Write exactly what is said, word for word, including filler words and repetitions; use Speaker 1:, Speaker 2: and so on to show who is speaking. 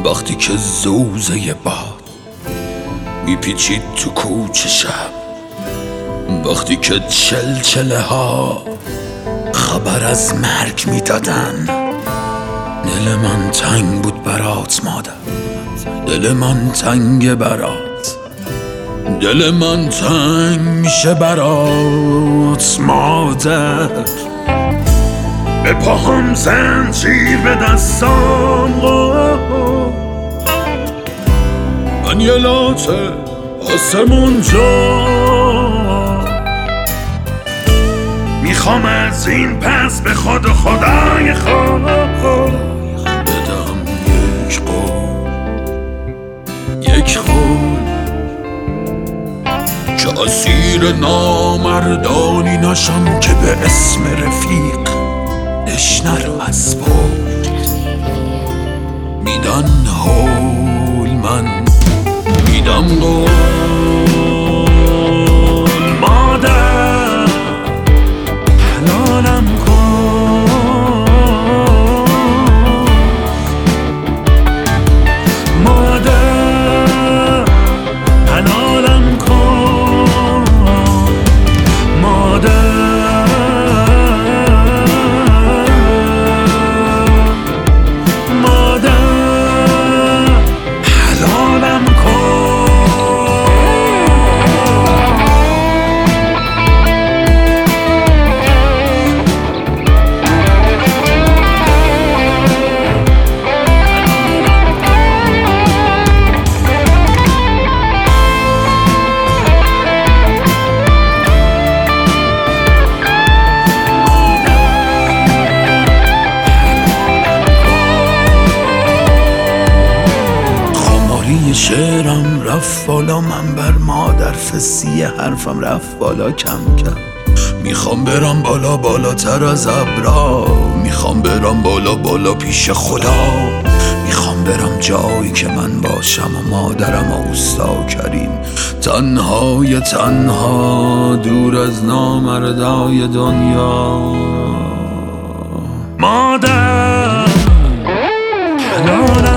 Speaker 1: وقتی که زوزه باد میپیچید تو کوچه شب، وقتی که چلچله ها خبر از مرگ میدادن. دل من تنگ بود برات مادر، دل من تنگ برات، دل من تنگ میشه برات مادر. به پاهم زنجیر به دستام، من یه لاته آسمون جا، میخوام از این پس به خود و خدای خود بدم یک قول، یک قول که اسیر نامردانی نشم، که به اسم رفیق اشنر از پول میدن هول، من میدم قول. مادر حلالم کن، مادر حلالم کن، مادر شعرم رفت بالا، من بر مادر فسی حرفم رفت بالا کم کم. میخوام برم بالا بالاتر از ابرا، میخوام برم بالا بالا پیش خدا، میخوام برم جایی که من باشم و مادرم و اوستا کریم، تنهای تنها دور از نامردای دنیا. مادر حلالم